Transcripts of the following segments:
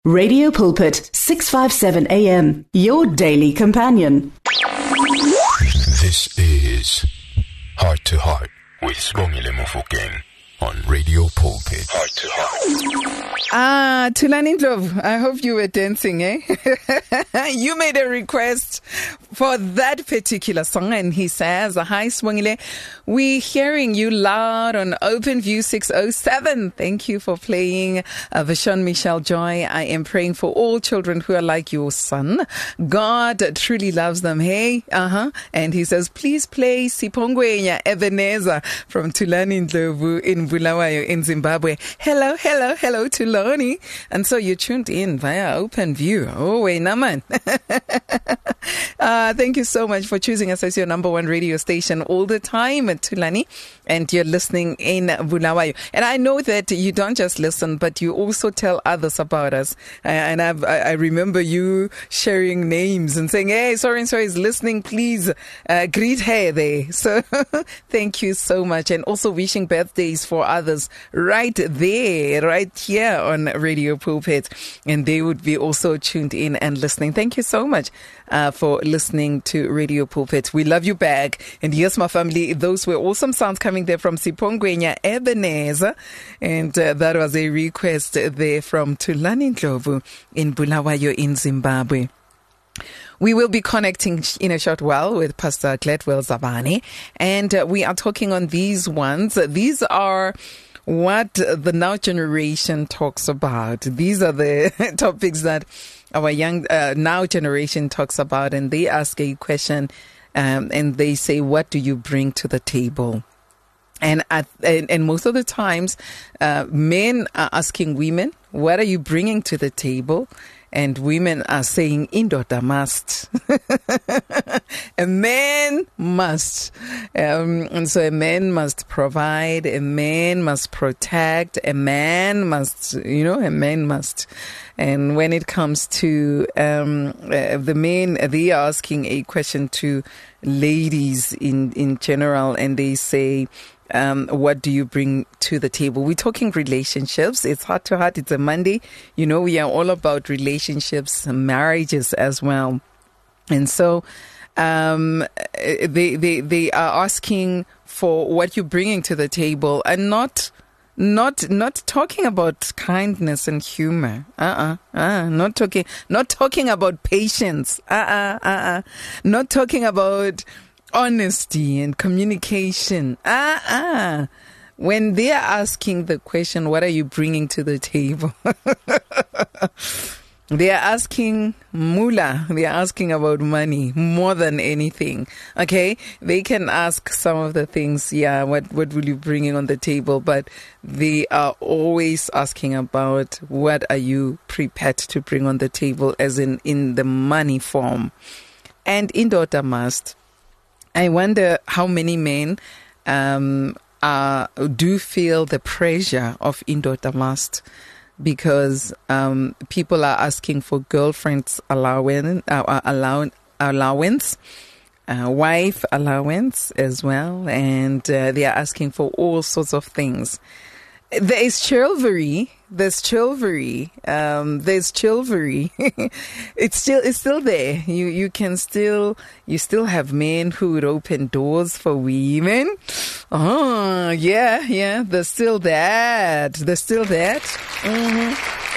Radio Pulpit, 657 AM, your daily companion. This is Heart to Heart with Sibongile Mofokeng on Radio Pulpit. Heart to Heart. Thulani Ndlovu, I hope you were dancing, eh? You made a request for that particular song, and he says, "Hi Sibongile, we're hearing you loud on OpenView 607. Thank you for playing Vashon Michelle Joy. I am praying for all children who are like your son. God truly loves them, hey? And he says, please play Sipongwenya Ebenezer from Thulani Ndlovu in Bulawayo in Zimbabwe. Hello, Thulani." And so you tuned in via OpenView. Oh, wait, naman. Thank you so much for choosing us as your number one radio station all the time, Thulani. And you're listening in Bulawayo. And I know that you don't just listen, but you also tell others about us. And I remember you sharing names and saying, hey, so-and-so is listening, please greet her there. So thank you so much. And also wishing birthdays for others right there, right here on Radio Pulpit. And they would be also tuned in and listening. Thank you so much for listening to Radio Pulpit. We love you back. And yes, my family, those were awesome sounds coming there from Sipongwenya Ebenezer. And that was a request there from Thulani Ndlovu in Bulawayo in Zimbabwe. We will be connecting in a short while with Pastor Gladwell Zabane, and we are talking on these ones. These are what the now generation talks about. These are the topics that our young now generation talks about, and they ask a question and they say, what do you bring to the table? And most of the times, men are asking women, what are you bringing to the table? And women are saying, indoda must. A man must. And so a man must provide, a man must protect, a man must, a man must. And when it comes to the men, they are asking a question to ladies in general, and they say, what do you bring to the table? We're talking relationships. It's Heart to Heart. It's a Monday. We are all about relationships and marriages as well. And so they are asking for what you're bringing to the table, and not talking about kindness and humor. Not talking about patience. Not talking about honesty and communication. When they are asking the question, what are you bringing to the table? They are asking moolah. They are asking about money more than anything. Okay? They can ask some of the things, what will you bring on the table? But they are always asking about what are you prepared to bring on the table, as in the money form. And indoda must. I wonder how many men do feel the pressure of indoda must, because people are asking for girlfriend's allowance, wife allowance as well, and they are asking for all sorts of things. There is chivalry. There's chivalry. It's still there. You still have men who would open doors for women. Oh, yeah. There's still that. Mm-hmm.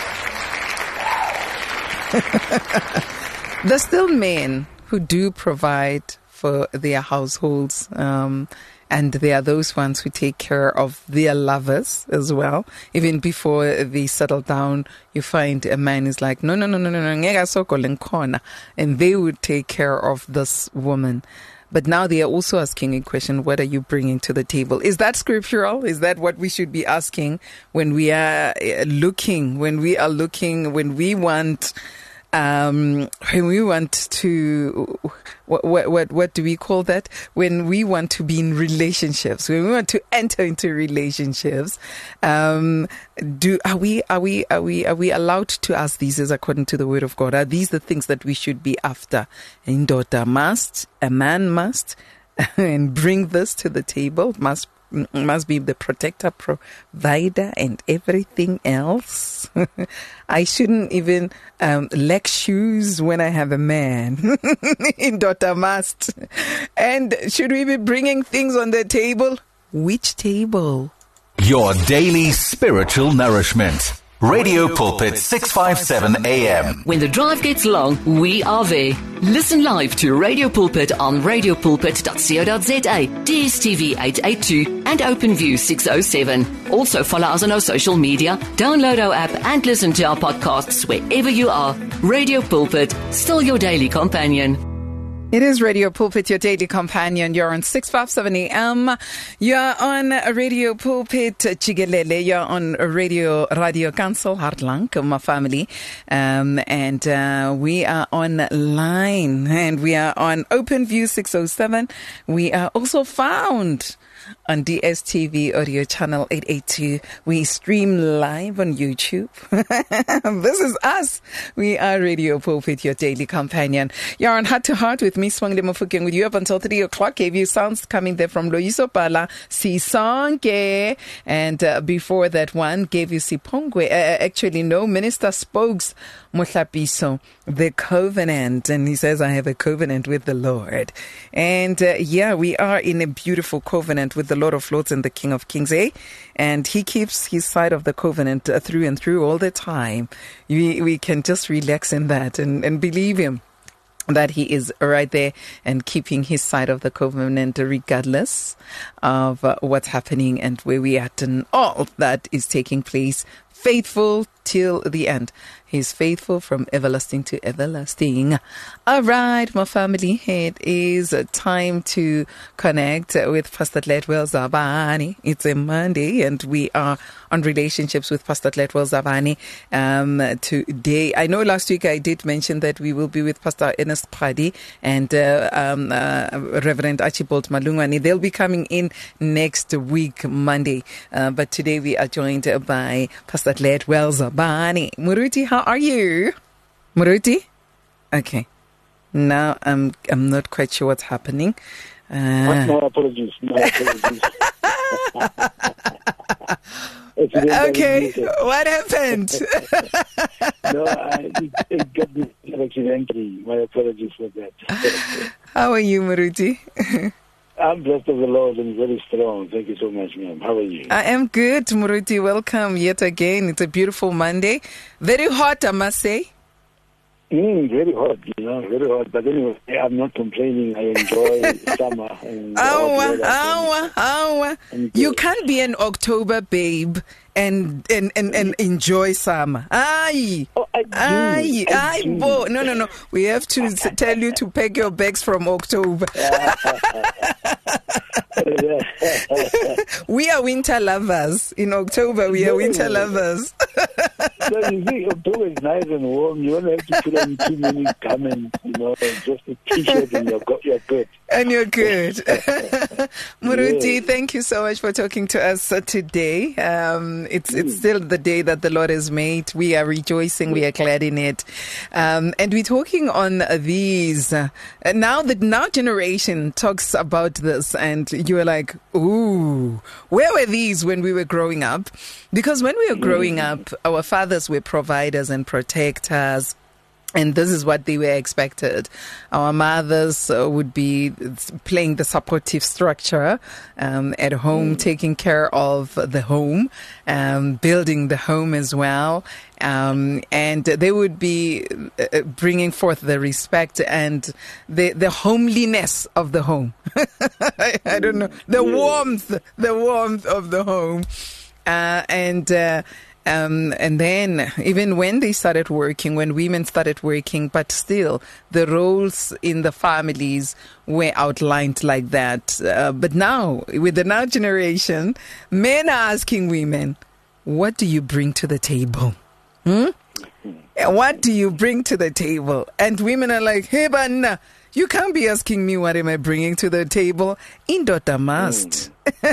There's still men who do provide for their households. And there are those ones who take care of their lovers as well. Even before they settle down, you find a man is like, no, and they would take care of this woman. But now they are also asking a question, what are you bringing to the table? Is that scriptural? Is that what we should be asking when we want to, what do we call that? When we want to be in relationships, when we want to enter into relationships, are we allowed to ask these as according to the word of God? Are these the things that we should be after? Indoda must, a man must, and bring this to the table, must must be the protector, provider, and everything else. I shouldn't even lack shoes when I have a man. Daughter must. And should we be bringing things on the table? Which table? Your daily spiritual nourishment. Radio Pulpit 657 AM. When the drive gets long, we are there. Listen live to Radio Pulpit on radiopulpit.co.za, DSTV 882 and OpenView 607. Also follow us on our social media, download our app and listen to our podcasts wherever you are. Radio Pulpit, still your daily companion. It is Radio Pulpit, your daily companion. You're on 657 AM. You're on Radio Pulpit Chigelele. You're on Radio Council Hartlang, my family. And we are online and we are on OpenView 607. We are also found on DSTV audio channel 882. We stream live on YouTube. This is us. We are Radio Pulpit, your daily companion. You're on Heart to Heart with me, Swangile Mofokeng, with you up until 3 o'clock. Gave you sounds coming there from Loyiso Pala, Sisonke. And before that one, gave you Sipongwe. Actually, no, Minister Spokes Mohlapiso, the covenant. And he says, I have a covenant with the Lord. And we are in a beautiful covenant with the Lord of Lords and the King of Kings, and he keeps his side of the covenant through and through all the time. We can just relax in that and believe him that he is right there and keeping his side of the covenant regardless of what's happening and where we are at and all that is taking place. Faithful till the end. He's faithful from everlasting to everlasting. All right, my family, it is time to connect with Pastor Letwell Zabani. It's a Monday and we are on relationships with Pastor Letwell Zabani today. I know last week I did mention that we will be with Pastor Ernest Padi and Reverend Archibald Malungani. They'll be coming in next week, Monday. But today we are joined by Pastor Letwell Zabani. Muruti, how are you? Muruti? Okay. Now I'm not quite sure what's happening. No apologies. Okay, what happened? No, it got me accidentally. My apologies for that. How are you, Muruti? I'm blessed of the Lord and very strong. Thank you so much, ma'am. How are you? I am good, Muruti. Welcome yet again. It's a beautiful Monday. Very hot, I must say. Very hot, very hot. But anyway, I'm not complaining. I enjoy summer. And you can't be an October babe and enjoy summer. Aye. Oh, I do. No. We have to tell you to pack your bags from October. We are winter lovers. In October, we are winter lovers. So you see, October is nice and warm. You don't have to put on too many garments, just a t-shirt and you're good. And you're good. Muruti, thank you so much for talking to us today. It's still the day that the Lord has made. We are rejoicing. We are glad in it. And we're talking on these. Now the now generation talks about this and you're like, ooh, where were these when we were growing up? Because when we were growing up, our fathers were providers and protectors. And this is what they were expected. Our mothers would be playing the supportive structure at home, taking care of the home, building the home as well. And they would be bringing forth the respect and the homeliness of the home. I don't know. The warmth of the home. And then even when they started working, when women started working, but still the roles in the families were outlined like that. But now, with the now generation, men are asking women, what do you bring to the table? What do you bring to the table? And women are like, hey, Banna, you can't be asking me what am I bringing to the table. Indota must.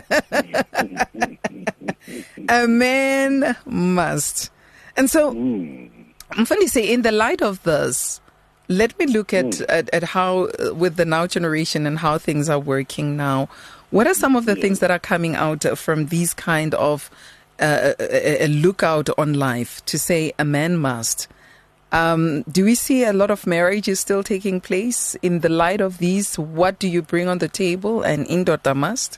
A man must. And so, I'm funny to say, in the light of this, let me look at how, with the now generation and how things are working now, What are some of the things that are coming out from these kind of a lookout on life to say a man must? Do we see a lot of marriages still taking place in the light of these? What do you bring on the table and indoda must?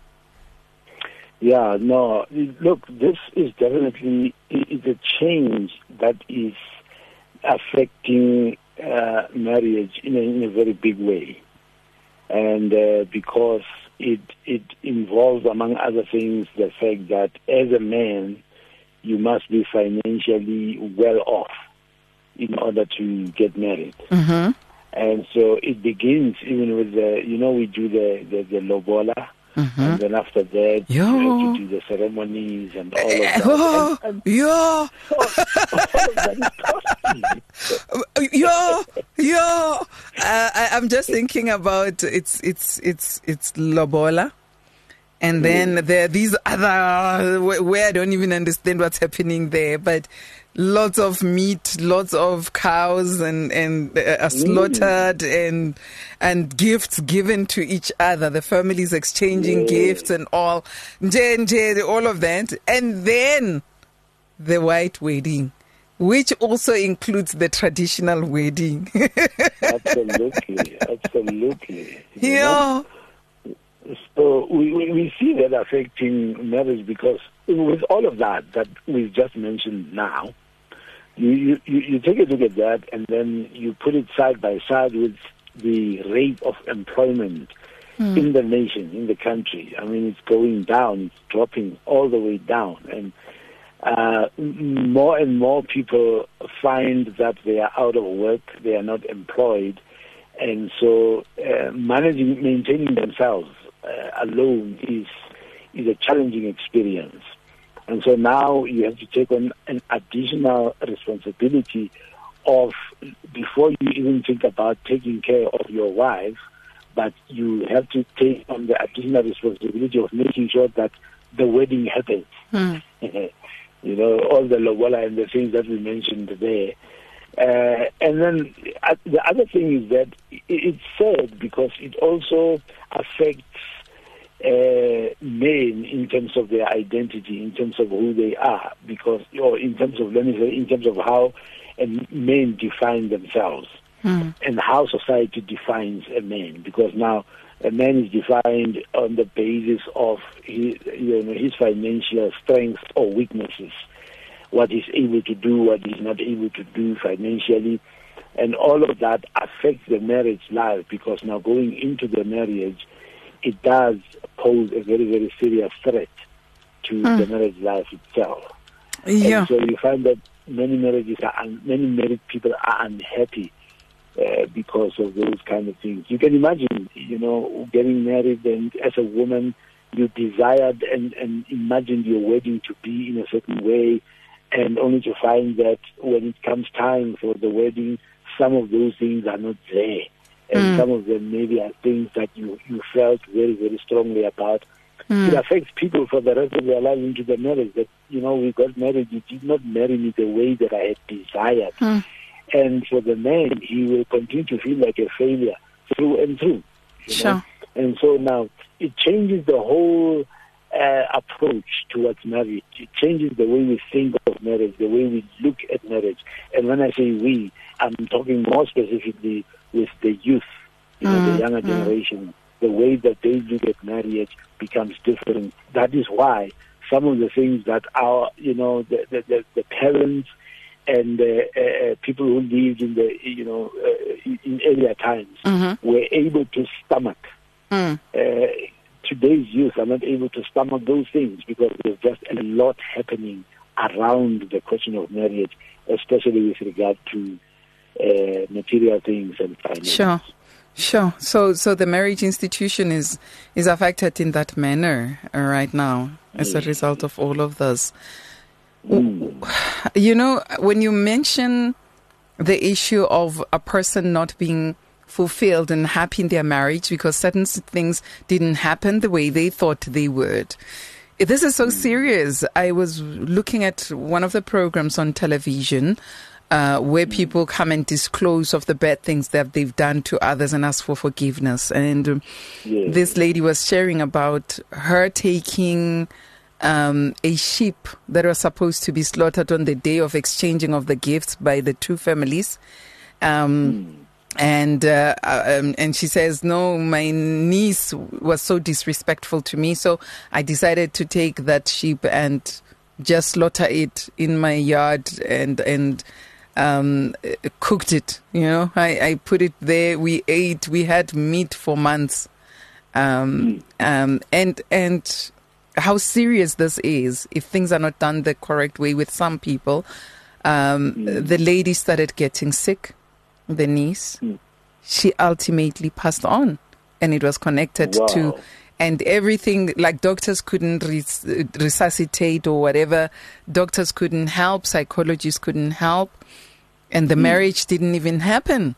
Yeah, no, look, this is definitely a change that is affecting marriage in a very big way. And because it involves, among other things, the fact that as a man, you must be financially well off in order to get married. Mm-hmm. And so it begins even with we do the lobola. Mm-hmm. And then after that, you have to do the ceremonies and all of that. I'm just thinking about it's lobola. And then there are these other, where I don't even understand what's happening there, but lots of meat, lots of cows and slaughtered and gifts given to each other. The families exchanging gifts and all of that. And then the white wedding, which also includes the traditional wedding. Absolutely. Yeah. So we see that affecting marriage because with all of that we've just mentioned now, you take a look at that and then you put it side by side with the rate of employment in the nation, in the country. I mean, it's going down, it's dropping all the way down. And more and more people find that they are out of work, they are not employed. And so maintaining themselves alone is a challenging experience. And so now you have to take on an additional responsibility of, before you even think about taking care of your wife, but you have to take on the additional responsibility of making sure that the wedding happens. All the lobola and the things that we mentioned there. And then the other thing is that it's sad because it also affects men in terms of their identity, in terms of who they are, in terms of how men define themselves and how society defines a man. Because now a man is defined on the basis of his financial strengths or weaknesses, what he's able to do, what he's not able to do financially, and all of that affects the marriage life, because now going into the marriage, it does pose a very, very serious threat to the marriage life itself. Yeah. And so you find that many married people are unhappy because of those kind of things. You can imagine, getting married, and as a woman, you desired and imagined your wedding to be in a certain way, and only to find that when it comes time for the wedding, some of those things are not there. And some of them maybe are things that you felt very, very strongly about. It affects people for the rest of their lives into the marriage, that, we got married, you did not marry me the way that I had desired. And for the man, he will continue to feel like a failure through and through. Sure. And so now it changes the whole approach towards marriage. It changes the way we think of marriage, the way we look at marriage. And when I say we, I'm talking more specifically with the youth, the younger generation. The way that they look at marriage becomes different. That is why some of the things that our, the parents and people who lived in the, in earlier times were able to stomach. Today's youth are not able to stomach those things, because there's just a lot happening around the question of marriage, especially with regard to material things and finance. Sure. So the marriage institution is affected in that manner right now as a result of all of this. When you mention the issue of a person not being fulfilled and happy in their marriage because certain things didn't happen the way they thought they would, this is so serious. I was looking at one of the programs on television where people come and disclose of the bad things that they've done to others and ask for forgiveness. And this lady was sharing about her taking a sheep that was supposed to be slaughtered on the day of exchanging of the gifts by the two families. And she says, no, my niece was so disrespectful to me, so I decided to take that sheep and just slaughter it in my yard and cooked it. You know, I put it there. We ate. We had meat for months. And how serious this is if things are not done the correct way with some people. The lady started getting sick. The niece, she ultimately passed on, and it was connected to, and everything, like doctors couldn't resuscitate or whatever, doctors couldn't help, psychologists couldn't help, and the marriage didn't even happen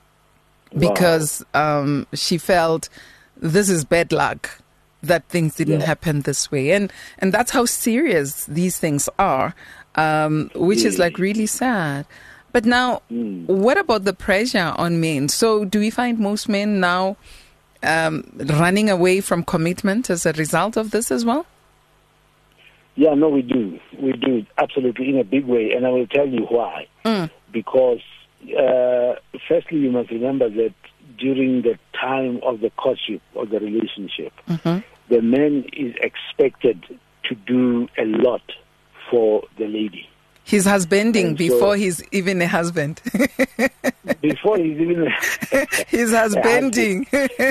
because she felt this is bad luck that things didn't happen this way, and that's how serious these things are, which is like really sad. But now, what about the pressure on men? So do we find most men now running away from commitment as a result of this as well? Yeah, no, we do. We do, absolutely, in a big way. And I will tell you why. Because, firstly, you must remember that during the time of the courtship of the relationship, the man is expected to do a lot for the lady. He's husbanding before he's even a husband. Before he's even he's husbanding.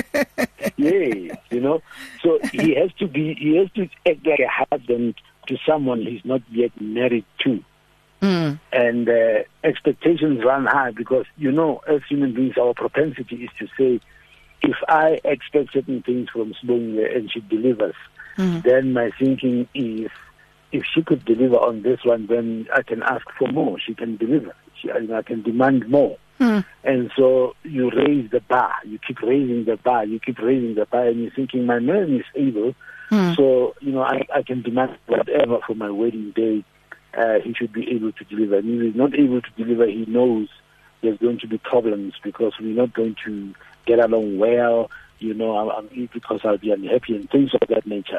Yes, you know. So he has to act like a husband to someone he's not yet married to. And expectations run high because, you know, as human beings, our propensity is to say, if I expect certain things from Sibongile and she delivers, then my thinking is, if she could deliver on this one, then I can ask for more. She can deliver. I can demand more. And so you raise the bar. You keep raising the bar. You keep raising the bar, and you're thinking, my man is able, so, you know, I can demand whatever for my wedding day. He should be able to deliver. And if he's not able to deliver, he knows there's going to be problems because we're not going to get along well, you know, because I'll be unhappy and things of that nature.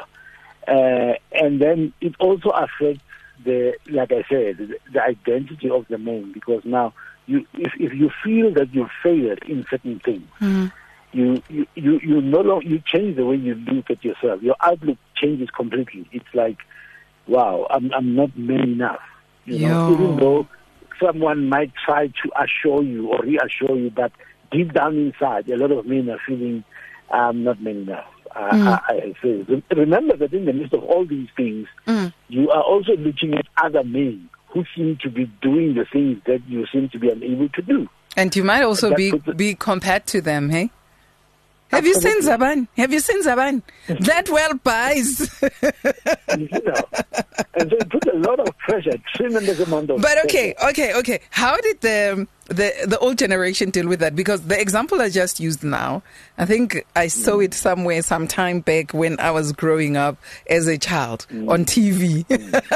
And then it also affects like I said, the identity of the man, because now if you feel that you failed in certain things, you no longer, you change the way you look at yourself. Your outlook changes completely. It's like, wow, I'm not man enough. You know, even though someone might try to assure you or reassure you, but deep down inside, a lot of men are feeling, I'm not man enough. I say, remember that in the midst of all these things, you are also looking at other men who seem to be doing the things that you seem to be unable to do. And you might also be compared to them, hey? Have you seen Zaban? That well buys. You know, and so it put a lot of pressure, tremendous amount of But pressure. okay. How did the old generation deal with that? Because the example I just used now, I think I saw it somewhere some time back when I was growing up as a child on TV.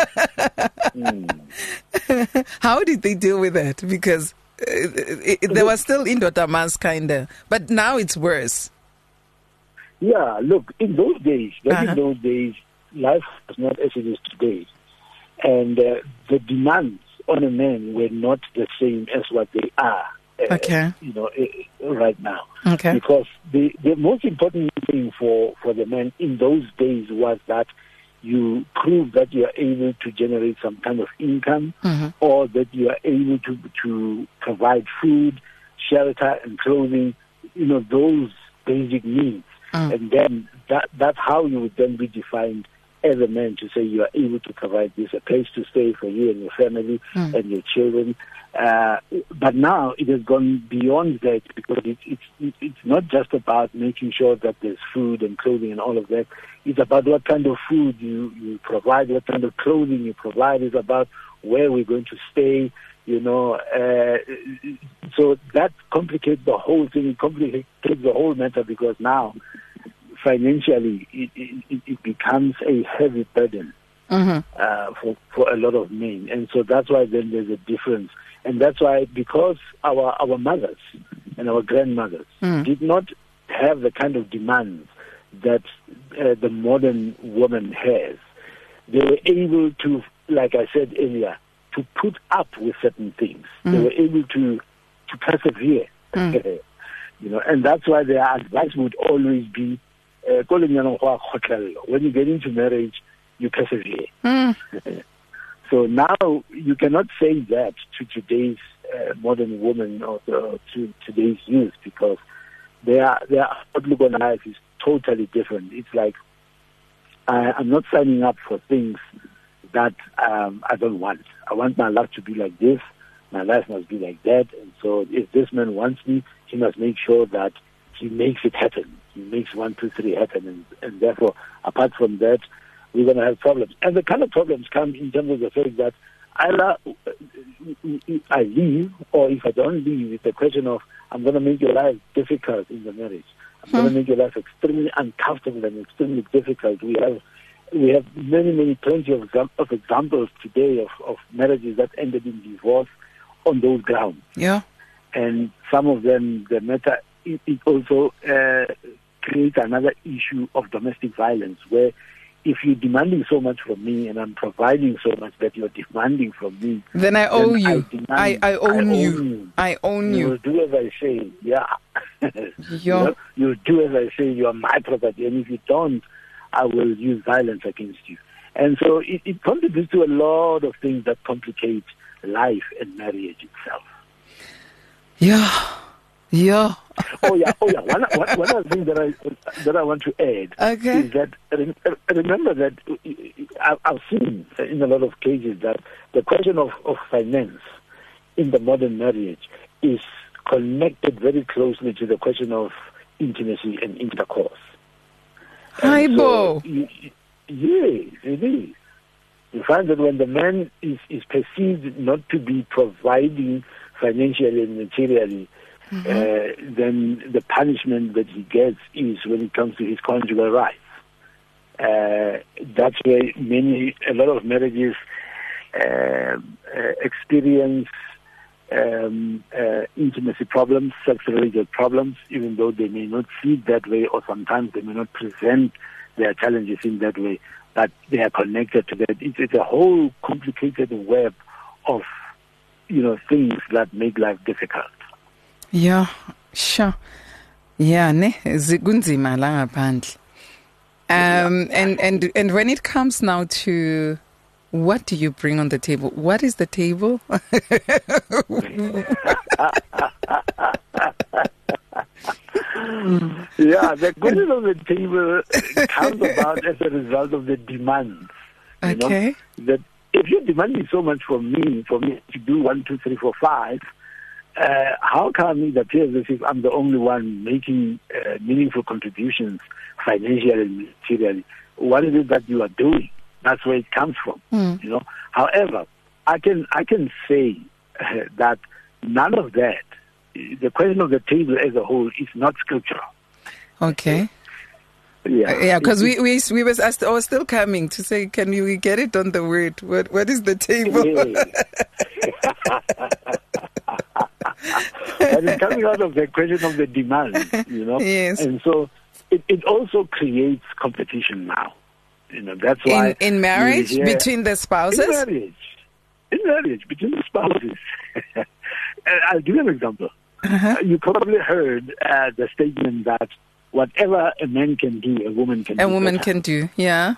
How did they deal with that? Because there was still indodamas kind of, but now it's worse. Yeah, look, in those days, life was not as it is today. And the demands on a man were not the same as what they are, you know, right now. Okay. Because the most important thing for the man in those days was that you prove that you are able to generate some kind of income, or that you are able to provide food, shelter, and clothing, you know, those basic needs. And then that's how you would then be defined as a man, to say you are able to provide this, a place to stay for you and your family and your children. But now it has gone beyond that, because it's not just about making sure that there's food and clothing and all of that. It's about what kind of food you provide, what kind of clothing you provide. It's about where we're going to stay, you know. So that complicates the whole thing. It complicates the whole matter, because now financially it becomes a heavy burden for a lot of men. And so that's why then there's a difference. And that's why, because our mothers and our grandmothers did not have the kind of demands that the modern woman has, they were able to, like I said earlier, to put up with certain things. They were able to persevere. And that's why their advice would always be, when you get into marriage, you persevere. So now you cannot say that to today's modern woman or to today's youth, because their outlook on life is totally different. It's like, I'm not signing up for things that I don't want. I want my life to be like this. My life must be like that. And so if this man wants me, he must make sure that he makes it happen. He makes 1, 2, 3 happen. And therefore, apart from that, we're going to have problems. And the kind of problems come in terms of the fact that either I leave, or if I don't leave, it's a question of, I'm going to make your life difficult in the marriage. I'm going to make your life extremely uncomfortable and extremely difficult. We have plenty of examples today of marriages that ended in divorce on those grounds. Yeah. And some of them, the matter, it also creates another issue of domestic violence, where if you're demanding so much from me and I'm providing so much that you're demanding from me, then I owe you. I own you. You. I own you. You'll do as I say. Yeah. You'll do as I say. You are my property. And if you don't, I will use violence against you. And so it contributes to a lot of things that complicate life and marriage itself. Yeah. Yeah. Oh yeah. One other thing that I want to add is that remember that I've seen in a lot of cases that the question of finance in the modern marriage is connected very closely to the question of intimacy and intercourse. Hi, Bo. Yes, it is. You find that when the man is perceived not to be providing financially and materially, then the punishment that he gets is when it comes to his conjugal rights. That's where a lot of marriages experience intimacy problems, sex-related problems, even though they may not see it that way, or sometimes they may not present their challenges in that way, but they are connected to that. It's a whole complicated web of, things that make life difficult. Yeah, sure. Yeah, zikunzima la ngaphandle. And when it comes now to what do you bring on the table? What is the table? Yeah, the question on the table comes about as a result of the demands. Okay. That if you're demanding so much from me to do 1, 2, 3, 4, 5, how come it appears as if I'm the only one making meaningful contributions financially and materially? What is it that you are doing? That's where it comes from. However, I can say that none of that, the question of the table as a whole, is not scriptural. Okay. Yeah, because we was asked, still coming to say, can we get it on the word? What is the table? But it's coming out of the question of the demand, Yes. And so it also creates competition now. That's why in marriage between the spouses. In marriage between the spouses. I'll give you an example. You probably heard the statement that whatever a man can do, a woman can do. A woman can do, yeah.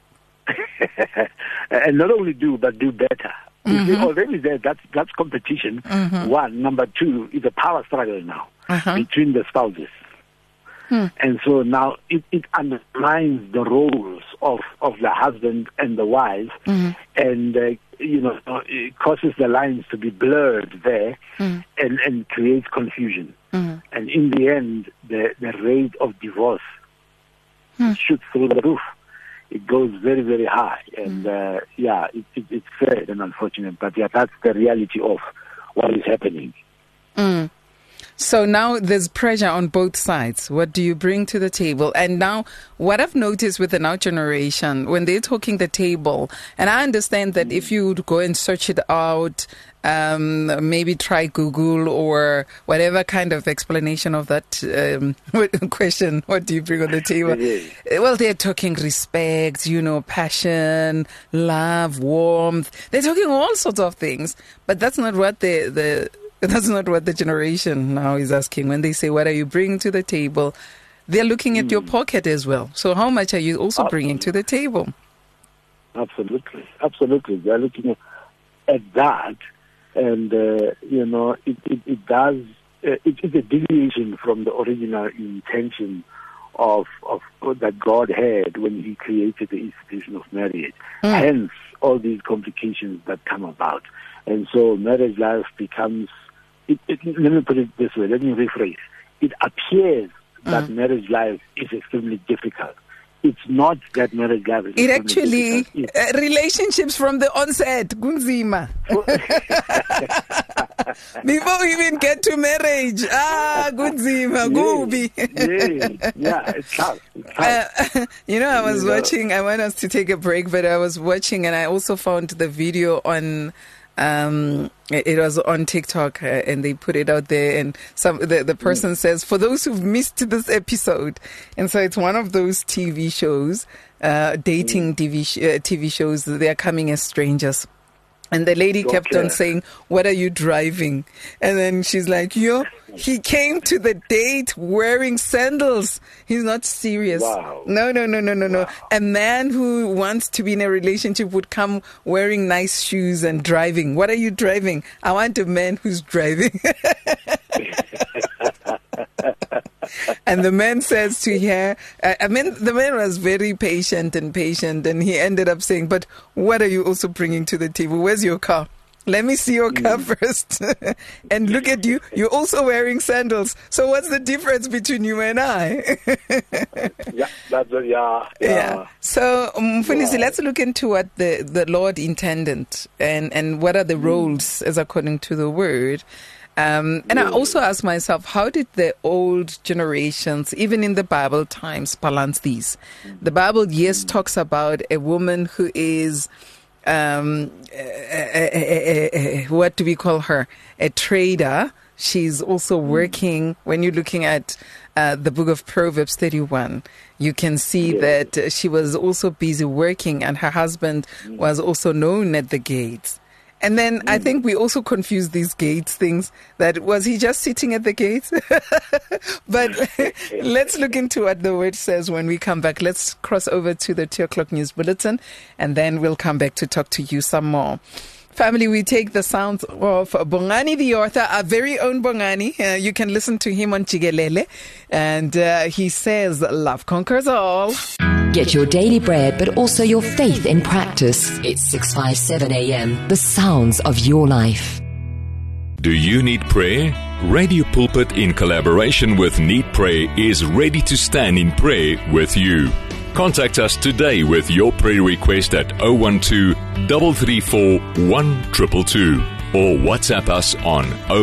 And not only do, but do better. Already there, that's competition. One. Number two, is a power struggle now between the spouses. And so now it undermines the roles of the husband and the wife, and it causes the lines to be blurred there, and creates confusion. And in the end, the rate of divorce shoots through the roof. It goes very, very high, and it's sad and unfortunate, but that's the reality of what is happening. So now there's pressure on both sides. What do you bring to the table? And now what I've noticed with the now generation, when they're talking the table, and I understand that if you would go and search it out, maybe try Google or whatever kind of explanation of that question, what do you bring on the table? Well, they're talking respect, passion, love, warmth. They're talking all sorts of things, but that's not what that's not what the generation now is asking. When they say, what are you bringing to the table? They're looking at your pocket as well. So how much are you also bringing to the table? Absolutely. They're looking at that. And, it does, it's a deviation from the original intention of that God had when He created the institution of marriage. Hence, all these complications that come about. And so marriage life becomes, let me put it this way, let me rephrase. It appears that marriage life is extremely difficult. It's not that marriage life is it actually, relationships from the onset, Gunzima. Before we even get to marriage, Gunzima, Gubi. Yeah, it's tough. I was watching, I want us to take a break, but I was watching and I also found the video on it was on TikTok and they put it out there, and the person says, for those who've missed this episode, and so it's one of those TV shows, dating TV shows, they are coming as strangers. And the lady kept on saying, what are you driving? And then she's like, he came to the date wearing sandals. He's not serious. Wow. No. Wow. A man who wants to be in a relationship would come wearing nice shoes and driving. What are you driving? I want a man who's driving. And the man says to her, the man was very patient, and he ended up saying, but what are you also bringing to the table? Where's your car? Let me see your car first. And look at you. You're also wearing sandals. So what's the difference between you and I? Yeah. So, Mfundisi, let's look into what the Lord intended and what are the roles as according to the word. And I also ask myself, how did the old generations, even in the Bible times, balance these? The Bible, yes, talks about a woman who is, what do we call her? A trader. She's also working. When you're looking at the book of Proverbs 31, you can see that she was also busy working, and her husband was also known at the gates. And then I think we also confuse these gates things, that was he just sitting at the gates? But let's look into what the word says when we come back. Let's cross over to the 2:00 news bulletin, and then we'll come back to talk to you some more. Family, we take the sounds of Bongani, the author, our very own Bongani. You can listen to him on Jigelele. And he says, love conquers all. Get your daily bread, but also your faith in practice. It's 657 AM. The sounds of your life. Do you need prayer? Radio Pulpit, in collaboration with Need Pray, is ready to stand in prayer with you. Contact us today with your prayer request at 012-334-1222 or WhatsApp us on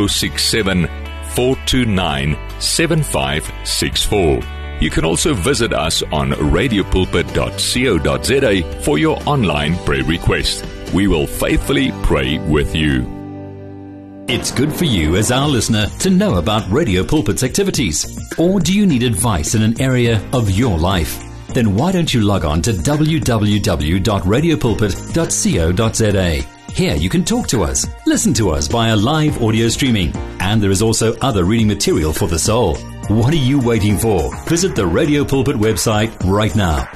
067-429-7564. You can also visit us on radiopulpit.co.za for your online prayer request. We will faithfully pray with you. It's good for you as our listener to know about Radio Pulpit's activities. Or do you need advice in an area of your life? Then why don't you log on to www.radiopulpit.co.za. Here you can talk to us, listen to us via live audio streaming, and there is also other reading material for the soul. What are you waiting for? Visit the Radio Pulpit website right now,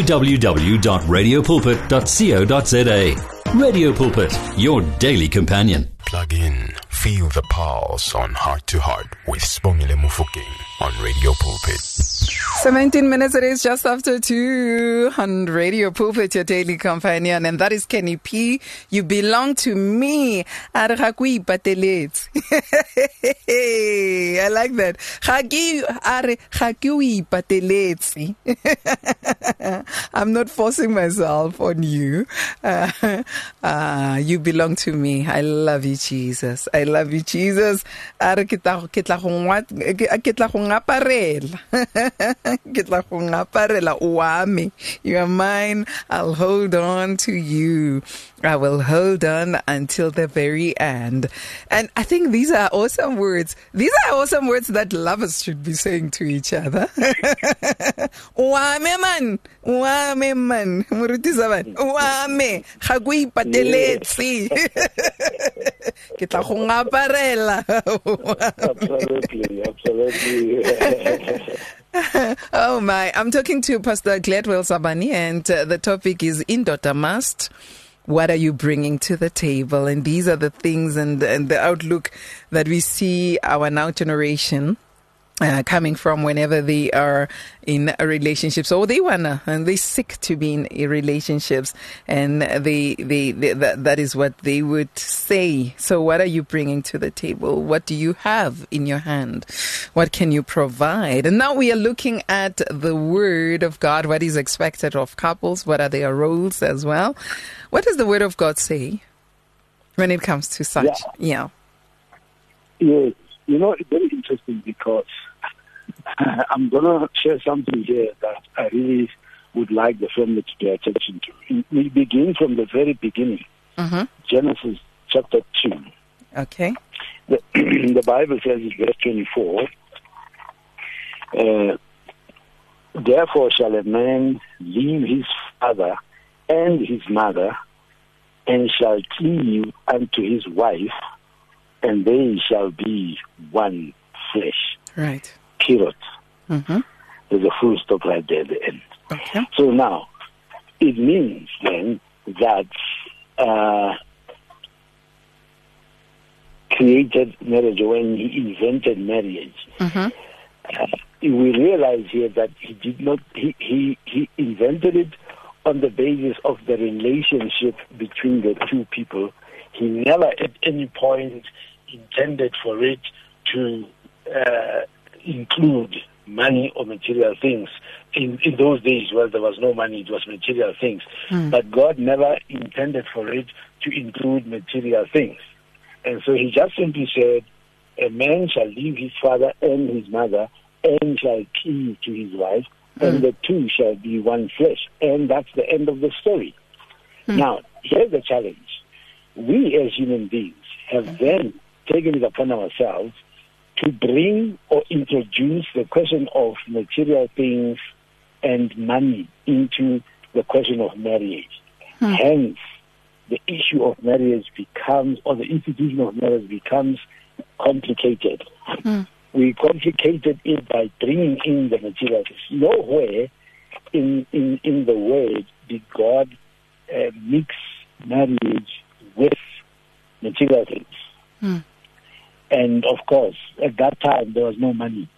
www.radiopulpit.co.za. Radio Pulpit, your daily companion. Plug in, feel the pulse on Heart to Heart with Sibongile Mofokeng on Radio Pulpit. 17 minutes, it is just after 2 on Radio Pulpit, your daily companion, and that is Kenny P. You belong to me. I like that. I'm not forcing myself on you. You belong to me. I love you, Jesus. I love you, Jesus. You are mine. I'll hold on to you. I will hold on until the very end. And I think these are awesome words. These are awesome words that lovers should be saying to each other. Uame man. Uame man. Muruti saban. Uame. Hagui pateletsi. Kita hungaparela. Absolutely. Oh my, I'm talking to Pastor Gladwell Sabani, and the topic is Indoda Must. What are you bringing to the table? And these are the things and the outlook that we see our now generation coming from whenever they are in relationships, or they wanna and they seek to be in relationships, and that is what they would say. So what are you bringing to the table? What do you have in your hand? What can you provide? And now we are looking at the Word of God. What is expected of couples? What are their roles as well? What does the Word of God say when it comes to such? Yeah. Yes. You know, it's very interesting because I'm going to share something here that I really would like the family to pay attention to. We begin from the very beginning. Mm-hmm. Genesis chapter 2. Okay. The Bible says in verse 24, therefore shall a man leave his father and his mother, and shall cleave unto his wife, and they shall be one flesh. Right. Period. Mm-hmm. There's a full stop right there at the end. Okay. So now, it means then that created marriage, when he invented marriage, mm-hmm. We realize here that he did not, he invented it on the basis of the relationship between the two people. He never at any point intended for it to include money or material things. In those days, well, there was no money, it was material things. But God never intended for it to include material things. And so he just simply said, a man shall leave his father and his mother and shall cleave to his wife, and the two shall be one flesh. And that's the end of the story. Now, here's the challenge. We as human beings have then taken it upon ourselves to bring or introduce the question of material things and money into the question of marriage. Hence, the issue of marriage becomes, or the institution of marriage becomes complicated. We complicated it by bringing in the material things. Nowhere in the Word did God mix marriage with material things. And of course, at that time, there was no money.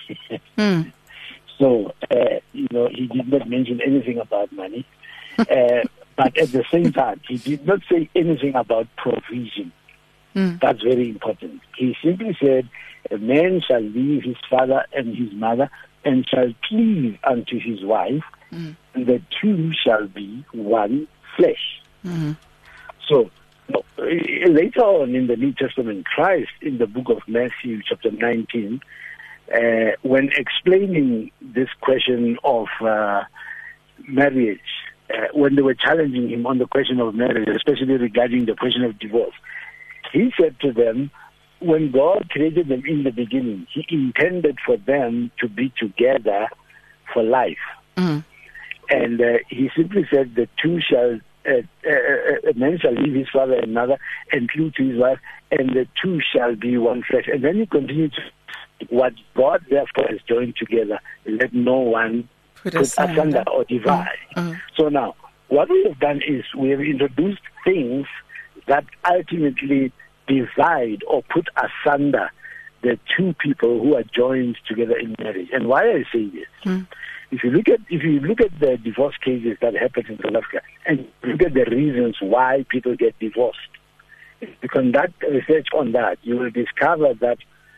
So, he did not mention anything about money. But at the same time, he did not say anything about provision. That's very important. He simply said, a man shall leave his father and his mother and shall cleave unto his wife, and the two shall be one flesh. So, later on in the New Testament, Christ, in the book of Matthew, chapter 19, when explaining this question of marriage, when they were challenging him on the question of marriage, especially regarding the question of divorce, he said to them, when God created them in the beginning, he intended for them to be together for life. And he simply said, the two shall, a man shall leave his father and mother and cleave to his wife, and the two shall be one flesh. And then he continued to, what God therefore has joined together, let no one put asunder or divide. So now, what we have done is we have introduced things that ultimately divide or put asunder the two people who are joined together in marriage. And why I say this, if you look at the divorce cases that happen in South Africa, and look at the reasons why people get divorced, if you conduct research on that, you will discover that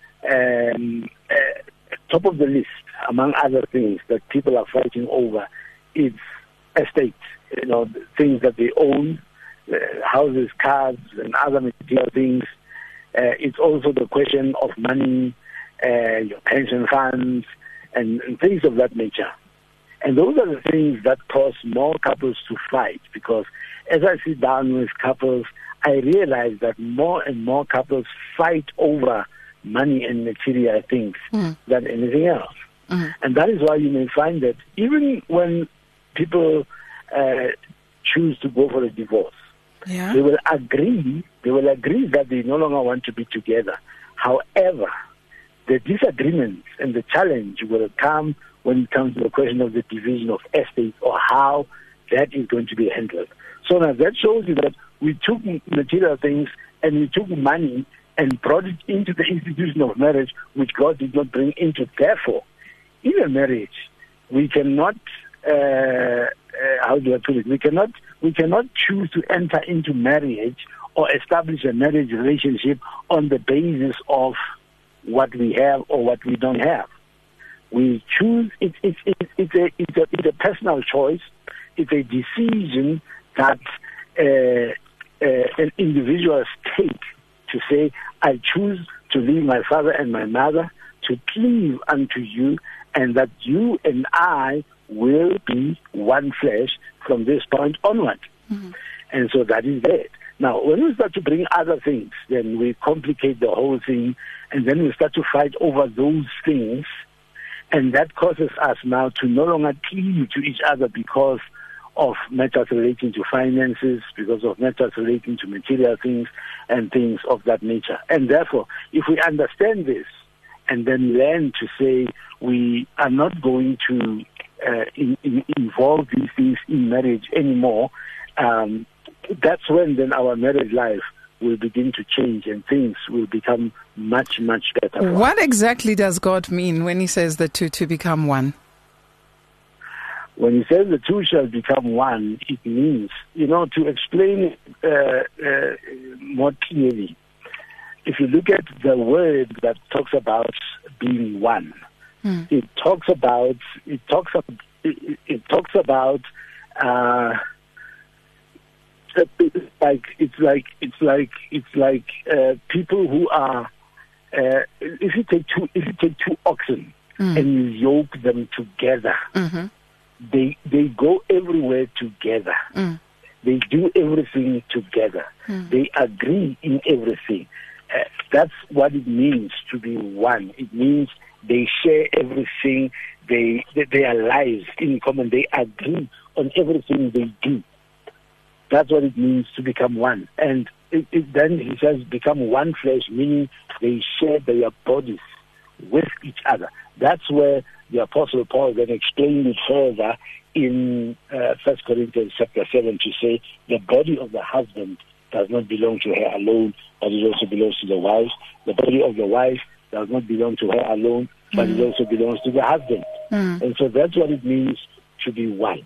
top of the list, among other things that people are fighting over, is estates, things that they own, houses, cars, and other material things. It's also the question of money, your pension funds, and things of that nature. And those are the things that cause more couples to fight, because as I sit down with couples, I realize that more and more couples fight over money and material things than anything else. And that is why you may find that even when people choose to go for a divorce, they will agree that they no longer want to be together. However, the disagreements and the challenge will come when it comes to the question of the division of estates or how that is going to be handled. So now that shows you that we took material things and we took money and brought it into the institution of marriage, which God did not bring into. Therefore, in a marriage, we cannot, how do I put it? We cannot choose to enter into marriage or establish a marriage relationship on the basis of what we have or what we don't have. We choose. It's a personal choice. It's a decision that an individual take to say, I choose to leave my father and my mother to cleave unto you, and that you and I will be one flesh from this point onward. And so that is that. Now, when we start to bring other things, then we complicate the whole thing, and then we start to fight over those things, and that causes us now to no longer cleave to each other because of matters relating to finances, because of matters relating to material things and things of that nature. And therefore, if we understand this and then learn to say we are not going to involve these things in marriage anymore, that's when then our marriage life will begin to change and things will become much, much better. What exactly does God mean when he says the two to become one? When he says the two shall become one, it means, to explain more clearly, if you look at the word that talks about being one, it talks about people who are if you take two oxen and you yoke them together, they go everywhere together. They do everything together. They agree in everything. That's what it means to be one. It means they share everything. Their lives in common. They agree on everything they do. That's what it means to become one. And then he says become one flesh, meaning they share their bodies with each other. That's where the Apostle Paul then explained it further in 1 Corinthians chapter 7 to say the body of the husband does not belong to her alone, but it also belongs to the wife. The body of the wife does not belong to her alone, but it also belongs to the husband. And so that's what it means to be one.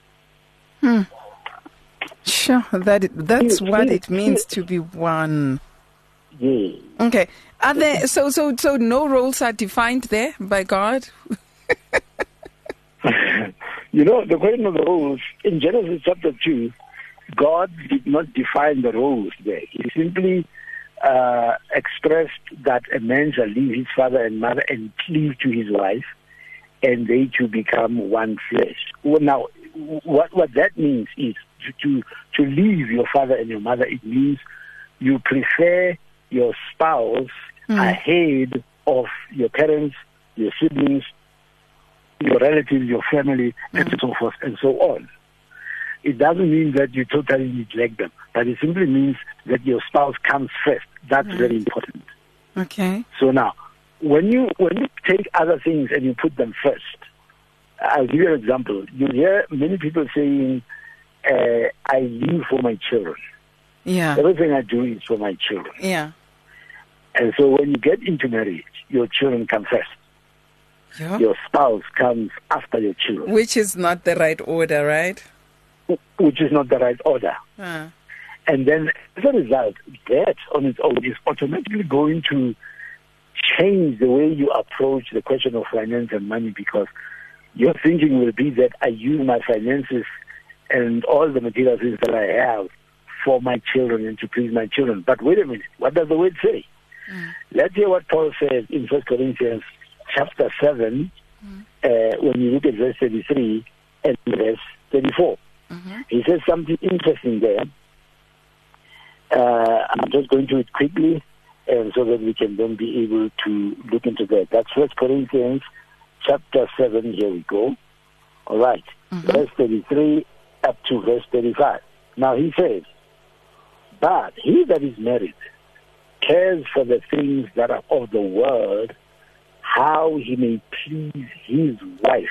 Sure, that's what it means to be one. Yeah. Okay. Are there so no roles are defined there by God? The question of the roles in Genesis chapter 2, God did not define the roles there. He simply expressed that a man shall leave his father and mother and cleave to his wife, and they two become one flesh. Well, now, what that means is to leave your father and your mother. It means you prefer your spouse ahead of your parents, your siblings, your relatives, your family, and so forth and so on. It doesn't mean that you totally neglect them, but it simply means that your spouse comes first. That's very important. Okay. So now, when you take other things and you put them first, I'll give you an example. You hear many people saying, I live for my children. Yeah. Everything I do is for my children. Yeah. And so when you get into marriage, your children come first. Yeah. Your spouse comes after your children. Which is not the right order, right? Which is not the right order. Uh. And then as a result, that on its own is automatically going to change the way you approach the question of finance and money, because your thinking will be that I use my finances and all the material things that I have for my children and to please my children. But wait a minute, what does the word say? Let's hear what Paul says in 1 Corinthians chapter 7, when you look at verse 33 and verse 34. He says something interesting there. I'm just going to it quickly, and so that we can then be able to look into that. That's 1 Corinthians chapter 7. Here we go. All right. Verse 33 up to verse 35. Now he says, but he that is married cares for the things that are of the world, how he may please his wife.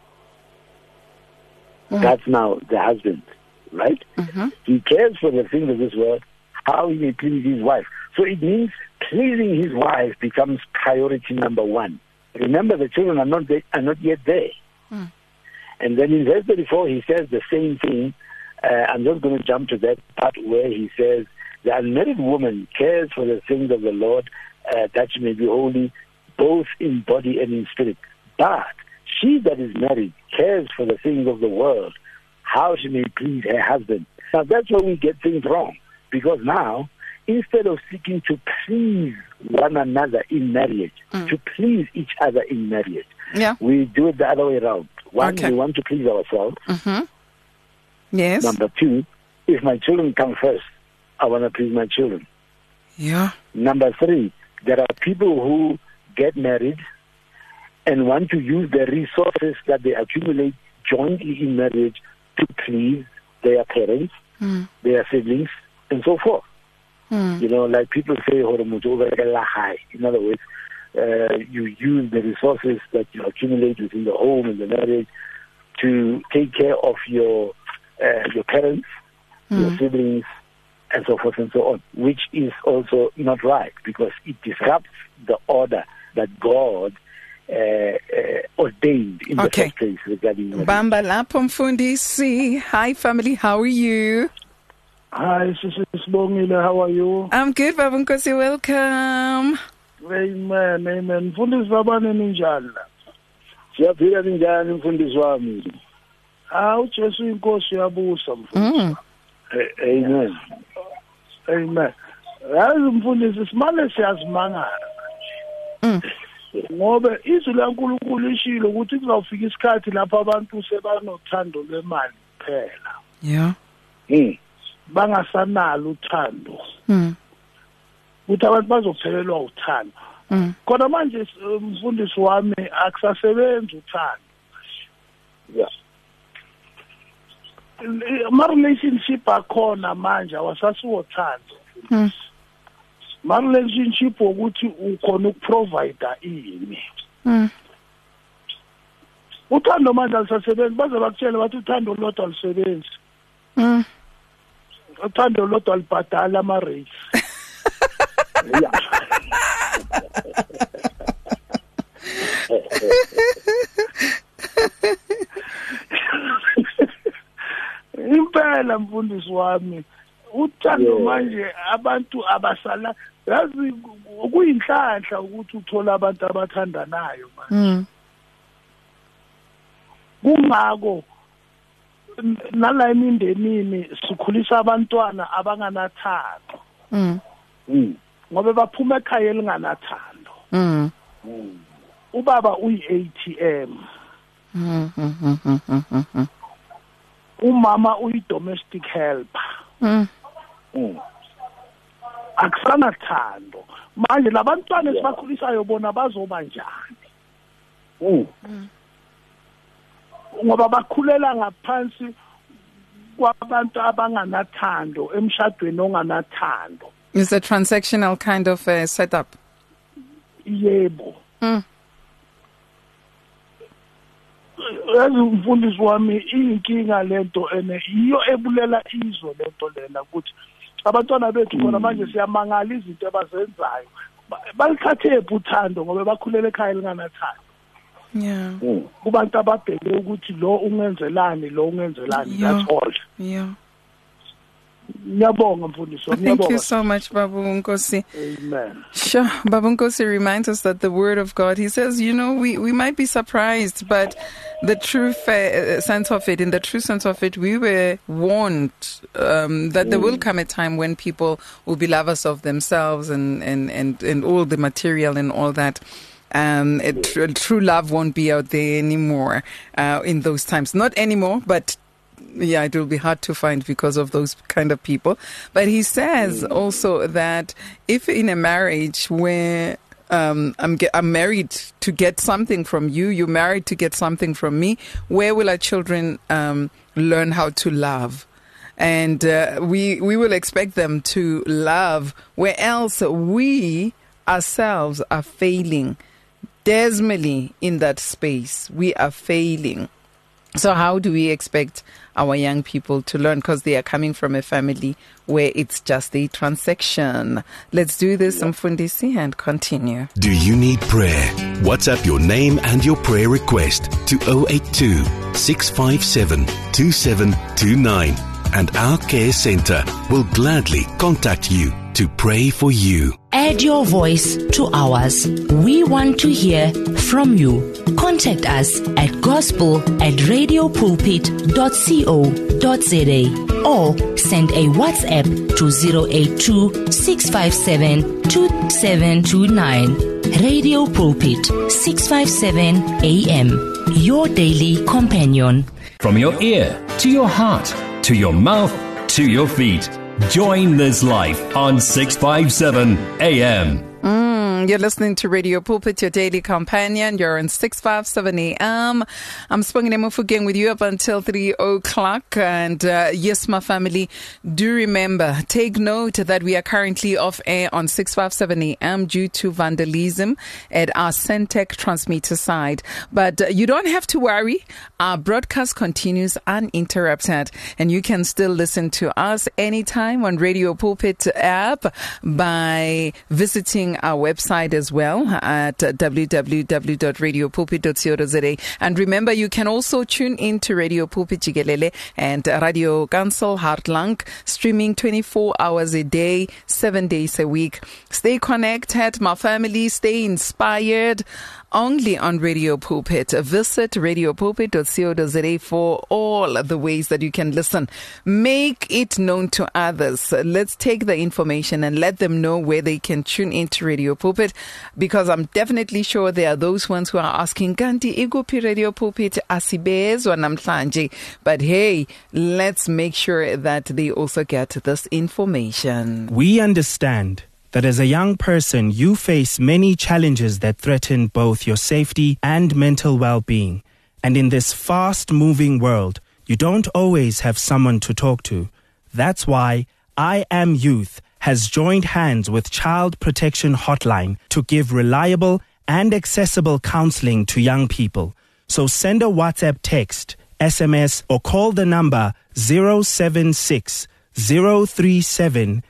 That's now the husband, right? He cares for the things of this world, how he may please his wife. So it means pleasing his wife becomes priority number one. Remember, the children are not yet there. And then in verse 34, he says the same thing. I'm just going to jump to that part where he says, the unmarried woman cares for the things of the Lord, that she may be holy, both in body and in spirit. But she that is married cares for the things of the world, how she may please her husband. Now that's where we get things wrong, because now, instead of seeking to please one another in marriage, to please each other in marriage, we do it the other way around. One, we want to please ourselves. Yes. Number two, if my children come first, I want to please my children. Yeah. Number three, there are people who get married and want to use the resources that they accumulate jointly in marriage to please their parents, their siblings, and so forth. You know, like people say, in other words, you use the resources that you accumulate within the home and the marriage to take care of your parents, your siblings, and so forth and so on, which is also not right, because it disrupts the order that God ordained in the first place regarding Bamba lapho mfundisi. Hi family, how are you? Hi, Sister Sibongile, how are you? I'm good, Baba Nkosi, welcome. Amen, amen. Mfundisi babane ninjani la? Siyaphila njani mfundisi wami? uJesu inkosi yabusa mfundisi. Amen. Amen. Yazi mfundisi simane siyazimangala. Ngoba izwi laNkulunkulu lishilo ukuthi kuzawufika isikhathi lapho abantu sebanothando lwemali kuphela. Yeah. Bangasanalo uthando. Ukuthi abantu bazophelelwa uthando. Kodwa manje mfundisi wami akusasebenzi uthando. Yeah. Ma relationship akhona manje awasasiwothando. Ma relationship ukuthi ukhona ukuprovide ini. Uthando manje alisasebenzi, baze bakutshela bathi uthando lodwa alisebenzi. Uthando lodwa alibhadala ama-rates. Impela mfundisi wami, uthando manje abantu abasala yazi kuyinhlanhla ukuthi uthola abantu abathandanayo manje. Kungako nala emindenini sikhulisa abantwana abanganathando. Ngoba baphuma ekhaya elinganathando. Ubaba uyi-ATM. Umama uyi-domestic helper. Akusanathando. Manje labantwana esibakhulisayo bona bazoba njani? Ngoba bakhulela ngaphansi kwabantu abanganathando emshadweni onganathando. It's a transactional kind of setup. Yebo. Yazi mfundisi wami inkinga lento ene iyo ebulela izwe lento lena ukuthi abantwana bethu bona manje siyamangala izinto abazenzayo balithathe uthando ngoba bakhulele ekhaya elinganathando. Yeah. Kubantu ababheke ukuthi lo ungenzelani lo ungenzelani, that's all. Yeah. Thank you so much, Babu Nkosi. Amen. Sure. Babu Nkosi reminds us that the word of God, he says, we might be surprised, but the true sense of it, in the true sense of it, we were warned that there will come a time when people will be lovers of themselves and all the material and all that. True love won't be out there anymore in those times. Not anymore, but yeah, it will be hard to find because of those kind of people. But he says also that if in a marriage where I'm married to get something from you, you're married to get something from me, where will our children learn how to love? And we will expect them to love where else we ourselves are failing dismally in that space. We are failing. So how do we expect our young people to learn? Because they are coming from a family where it's just a transaction. Let's do this, Mfundisi, and continue. Do you need prayer? WhatsApp your name and your prayer request to 082 657 2729 and our care center will gladly contact you to pray for you. Add your voice to ours. We want to hear from you. Contact us at gospel@radiopulpit.co.za or send a WhatsApp to 082 657 2729. Radio Pulpit, 657 AM. Your daily companion. From your ear to your heart, to your mouth, to your feet. Join this life on 657 AM. You're listening to Radio Pulpit, your daily companion. You're on 657 AM. I'm Spongile Mufugeng with you up until 3 o'clock. And yes, my family, do remember, take note that we are currently off air on 657 AM due to vandalism at our Centec transmitter side. But you don't have to worry. Our broadcast continues uninterrupted. And you can still listen to us anytime on Radio Pulpit app by visiting our website as well at www.radiopulpit.co.za. And remember, you can also tune in to Radio Pulpit Jigelele and Radio Kansel Hartlang, streaming 24 hours a day, 7 days a week. Stay connected, my family. Stay inspired. Only on Radio Pulpit. Visit radiopulpit.co.za for all the ways that you can listen. Make it known to others. Let's take the information and let them know where they can tune into Radio Pulpit, because I'm definitely sure there are those ones who are asking, Ganti, igupi Radio Pulpit asibezwa namhlanje. But hey, let's make sure that they also get this information. We understand that as a young person, you face many challenges that threaten both your safety and mental well-being. And in this fast-moving world, you don't always have someone to talk to. That's why I Am Youth has joined hands with Child Protection Hotline to give reliable and accessible counseling to young people. So send a WhatsApp text, SMS, or call the number 076 037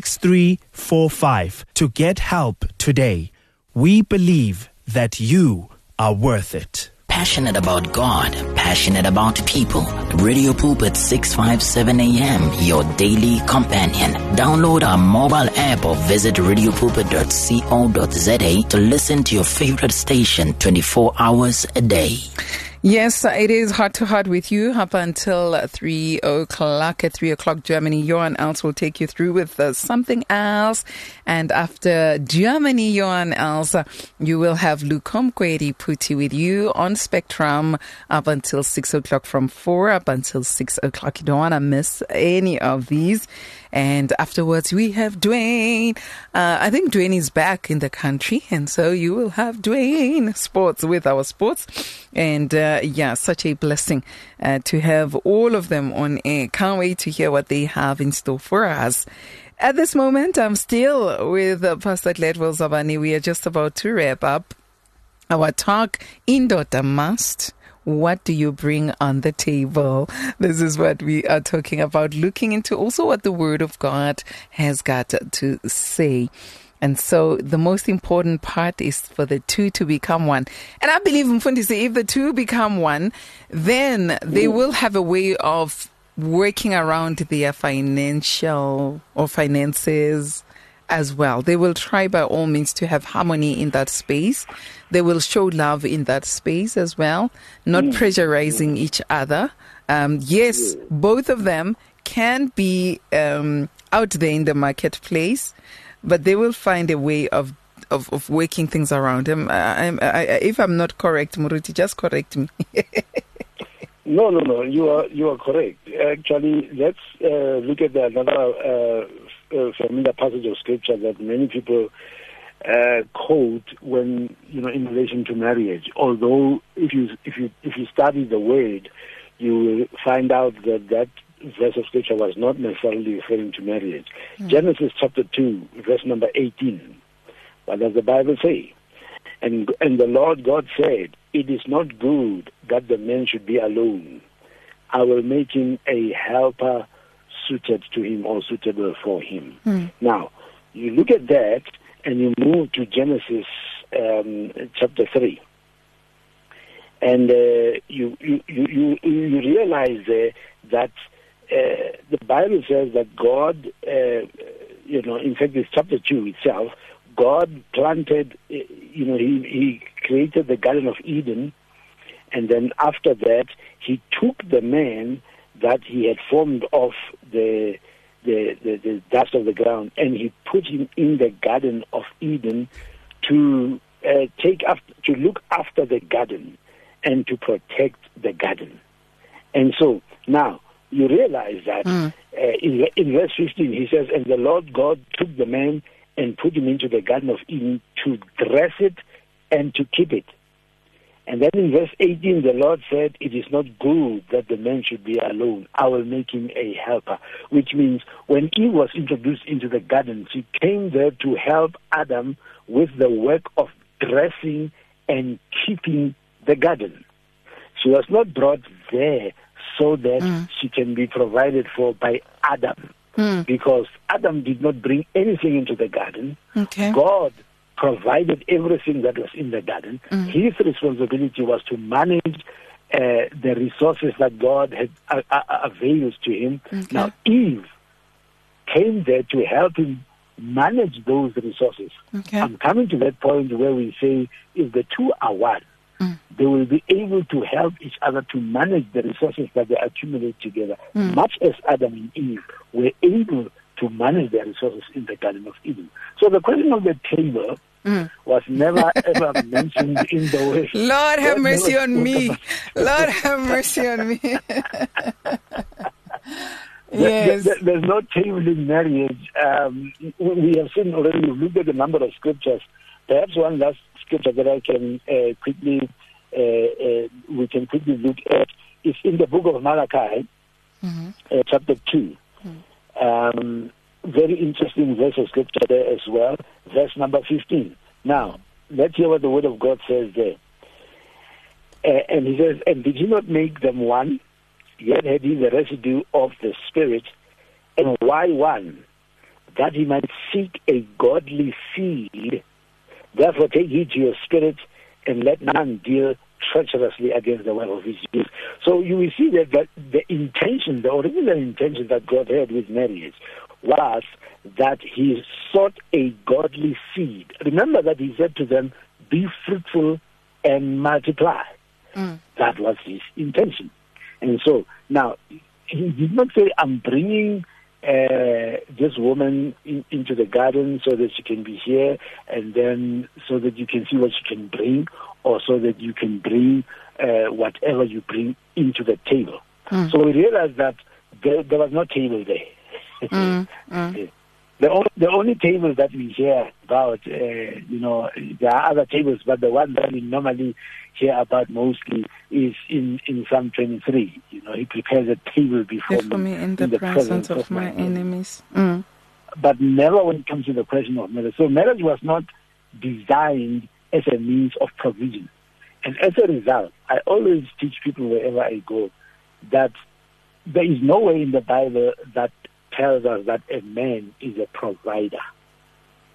6345 to get help today. We believe that you are worth it. Passionate about God, passionate about people. Radio Pulpit 657 AM, your daily companion. Download our mobile app or visit radiopulpit.co.za to listen to your favorite station 24 hours a day. Yes, it is Heart to Heart with you up until 3 o'clock. At 3 o'clock, Germany, Johan Els will take you through with something else. And after Germany, Johan Els, you will have Lukom Kwedi Puti with you on Spectrum up until 6 o'clock, from 4 up until 6 o'clock. You don't want to miss any of these. And afterwards, we have Dwayne. I think Dwayne is back in the country. And so you will have Dwayne Sports with our sports. And yeah, such a blessing to have all of them on air. Can't wait to hear what they have in store for us. At this moment, I'm still with Pastor Gladwell Zabani. We are just about to wrap up our talk, Indoda Must. What do you bring on the table? This is what we are talking about, looking into also what the Word of God has got to say. And so the most important part is for the two to become one. And I believe, Mfundisi, if the two become one, then they will have a way of working around their financial or finances as well. They will try by all means to have harmony in that space. They will show love in that space as well, not pressurizing each other. Yes, both of them can be out there in the marketplace, but they will find a way of working things around them. If I'm not correct, Muruti, just correct me. No. You are correct. Actually, let's look at another familiar passage of scripture that many people quote when in relation to marriage. Although, if you study the word, you will find out that verse of scripture was not necessarily referring to marriage. Genesis chapter 2, verse number 18. What does the Bible say? And the Lord God said, "It is not good that the man should be alone. I will make him a helper suited to him or suitable for him." Now, you look at that and you move to Genesis chapter 3. And you realize there that the Bible says that God, in fact, it's chapter 2 itself, God planted, he created the Garden of Eden, and then after that, he took the man that he had formed of the dust of the ground, and he put him in the Garden of Eden to look after the garden and to protect the garden. And so now you realize that in verse 15 he says, "And the Lord God took the man and put him into the Garden of Eden to dress it and to keep it." And then in verse 18 the Lord said, "It is not good that the man should be alone. I will make him a helper." Which means when Eve was introduced into the garden, she came there to help Adam with the work of dressing and keeping the garden. She was not brought there so that she can be provided for by Adam, because Adam did not bring anything into the garden. Okay. God provided everything that was in the garden. His responsibility was to manage the resources that God had availed to him. Okay. Now Eve came there to help him manage those resources. Okay. I'm coming to that point where we say if the two are one, they will be able to help each other to manage the resources that they accumulate together, much as Adam and Eve were able to manage their resources in the Garden of Eden. So the question of the table was never ever mentioned in the way. Lord have mercy on me. Lord have mercy on me. Yes. There's no table in marriage. We have seen already, we've looked at the number of scriptures. Perhaps one last scripture that I can we can quickly look at is in the book of Malachi, chapter 2. Very interesting verse of scripture there as well, verse number 15. Now, let's hear what the word of God says there. And he says, "And did he not make them one? Yet had he the residue of the Spirit. And why one? That he might seek a godly seed. Therefore take heed to your spirit, and let none deal treacherously against the wife of his youth." So you will see that the intention, the original intention that God had with marriage was that he sought a godly seed. Remember that he said to them, "Be fruitful and multiply." That was his intention. And so now he did not say, "I'm bringing this woman into the garden so that she can be here, and then so that you can see what she can bring, or so that you can bring whatever you bring into the table." So we realized that there was no table there. The only table that we hear about, there are other tables, but the one that we normally hear about mostly is in Psalm 23. He prepares a table before me in the presence of my enemies. But never when it comes to the question of marriage. So marriage was not designed as a means of provision. And as a result, I always teach people wherever I go that there is no way in the Bible that tells us that a man is a provider.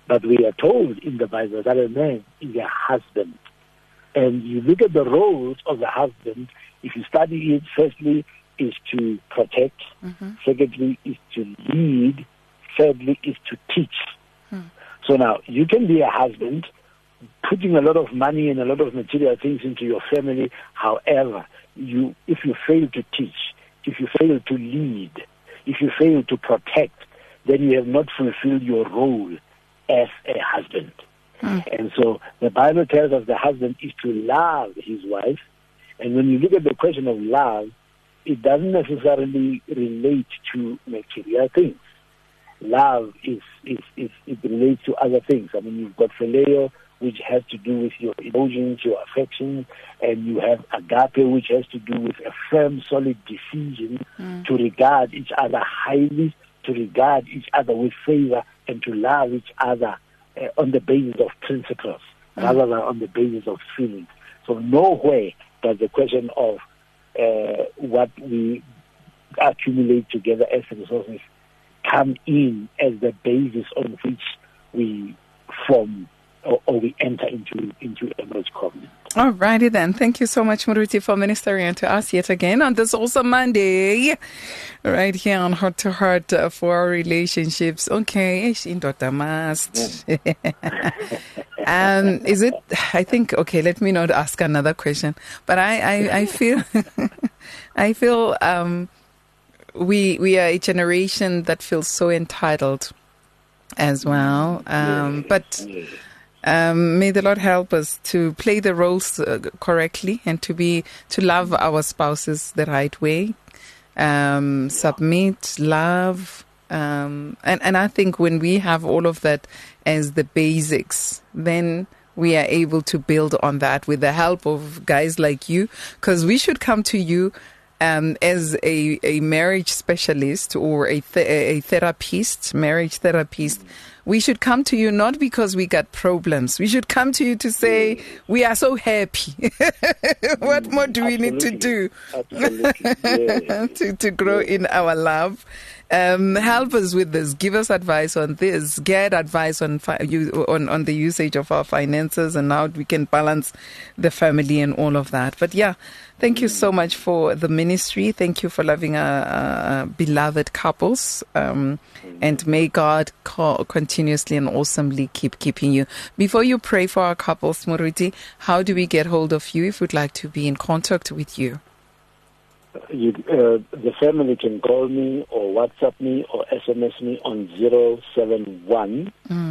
But we are told in the Bible that a man is a husband. And you look at the roles of the husband, if you study it, firstly is to protect, secondly is to lead, thirdly is to teach. So now, you can be a husband, putting a lot of money and a lot of material things into your family. However, if you fail to teach, if you fail to lead, if you fail to protect, then you have not fulfilled your role as a husband. And so the Bible tells us the husband is to love his wife. And when you look at the question of love, it doesn't necessarily relate to material things. Love it relates to other things. I mean, you've got phileo, which has to do with your emotions, your affections, and you have agape, which has to do with a firm, solid decision to regard each other highly, to regard each other with favor, and to love each other on the basis of principles rather than on the basis of feelings. So nowhere does the question of what we accumulate together as resources come in as the basis on which we form or we enter into a marriage covenant. All righty then. Thank you so much, Moruti, for ministering to us yet again on this awesome Monday, right here on Heart to Heart for our relationships. Okay, Indoda must. Is it? I think. Okay, let me not ask another question. But I feel, I feel we are a generation that feels so entitled as well. But. May the Lord help us to play the roles correctly and to love our spouses the right way, submit, love, and I think when we have all of that as the basics, then we are able to build on that with the help of guys like you, because we should come to you as a marriage specialist or a therapist, marriage therapist. We should come to you not because we got problems. We should come to you to say, we are so happy. What more do we need to do to grow in our love? Help us with this. Give us advice on this. Get advice on the usage of our finances and how we can balance the family and all of that. But yeah, thank you so much for the ministry. Thank you for loving our beloved couples. And may God continuously and awesomely keep keeping you. Before you pray for our couples, Moruti, how do we get hold of you if we'd like to be in contact with you? The family can call me or WhatsApp me or SMS me on 071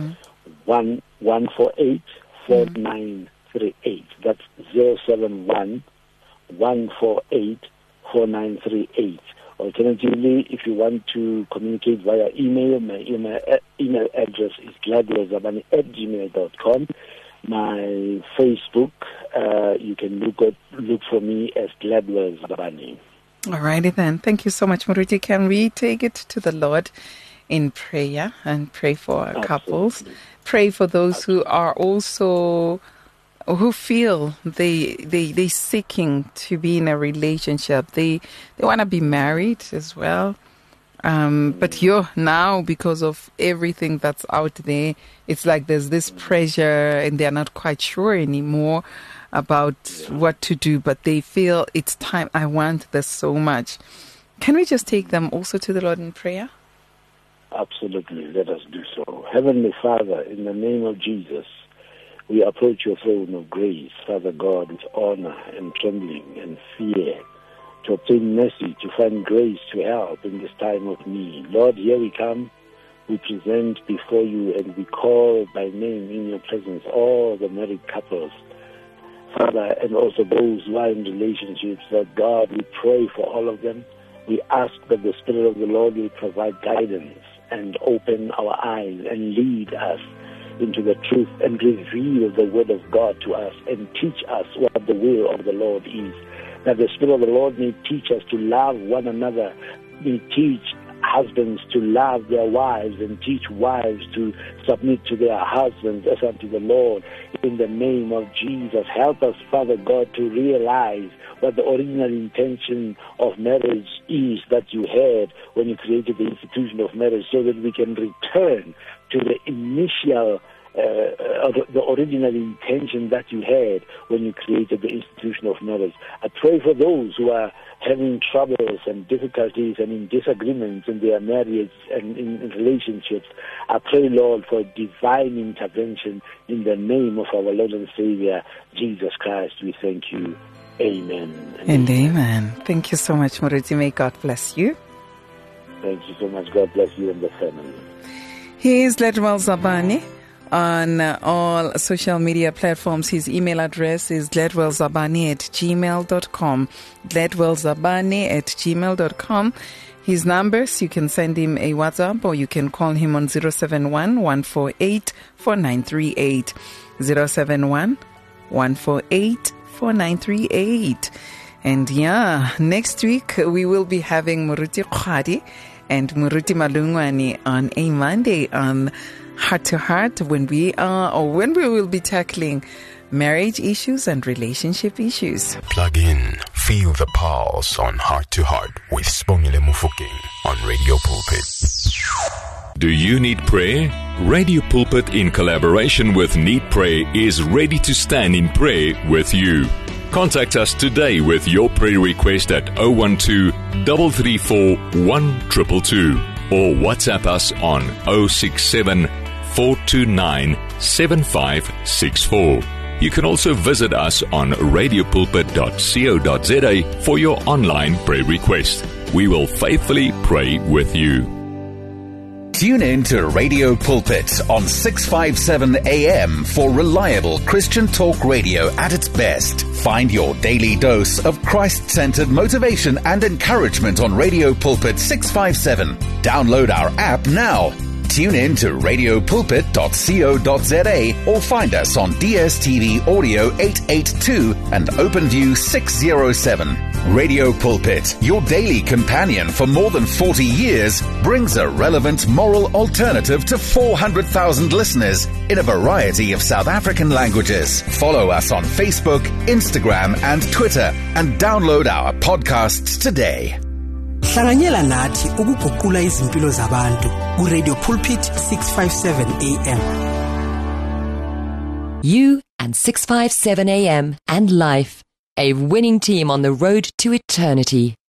148 4938. That's 071 148 4938. Alternatively, if you want to communicate via email, my email address is gladwellzabani@gmail.com. My Facebook, you can look for me as Gladwell Zabani. All righty then. Thank you so much, Moruti. Can we take it to the Lord in prayer and pray for our couples? Pray for those who are also, who feel they seeking to be in a relationship. They want to be married as well. But you're now, because of everything that's out there, it's like there's this pressure and they're not quite sure anymore about what to do, but they feel it's time. I want this so much. Can we just take them also to the Lord in prayer? Absolutely. Let us do so. Heavenly Father, in the name of Jesus, we approach your throne of grace, Father God, with honor and trembling and fear, to obtain mercy, to find grace to help in this time of need. Lord, here we come. We present before you and we call by name in your presence all the married couples, Father, and also those who are in relationships. That God, we pray for all of them. We ask that the Spirit of the Lord will provide guidance and open our eyes and lead us into the truth and reveal the word of God to us and teach us what the will of the Lord is. That the Spirit of the Lord may teach us to love one another, may teach husbands to love their wives and teach wives to submit to their husbands as unto the Lord. In the name of Jesus, help us, Father God, to realize what the original intention of marriage is that you had when you created the institution of marriage, so that we can return to the initial the original intention that you had when you created the institution of marriage. I pray for those who are having troubles and difficulties and in disagreements in their marriage and in relationships. I pray, Lord, for divine intervention in the name of our Lord and Savior, Jesus Christ. We thank you. Amen. And amen. Thank you so much, Moruti. May God bless you. Thank you so much. God bless you and the family. He is Ledwell Zabane on all social media platforms. His email address is ledwellzabane@gmail.com. ledwellzabane@gmail.com. His numbers, you can send him a WhatsApp or you can call him on 071-148-4938. 071-148-4938. And yeah, next week we will be having Moruti Khadi and Moruti Malungwani on a Monday on Heart to Heart, when we will be tackling marriage issues and relationship issues. Plug in, feel the pulse on Heart to Heart with Sibongile Mufokeng on Radio Pulpit. Do you need prayer? Radio Pulpit, in collaboration with Need Pray, is ready to stand in prayer with you. Contact us today with your prayer request at 012-334-1222 or WhatsApp us on 067-429-7564. You can also visit us on radiopulpit.co.za for your online prayer request. We will faithfully pray with you. Tune in to Radio Pulpit on 657 AM for reliable Christian talk radio at its best. Find your daily dose of Christ-centered motivation and encouragement on Radio Pulpit 657. Download our app now. Tune in to radiopulpit.co.za or find us on DSTV Audio 882 and OpenView 607. Radio Pulpit, your daily companion for more than 40 years, brings a relevant moral alternative to 400,000 listeners in a variety of South African languages. Follow us on Facebook, Instagram and Twitter and download our podcasts today. Hlanganyela nathi ukuguqula izimpilo zabantu ku Radio Pulpit 657 AM. You and 657 AM and life, a winning team on the road to eternity.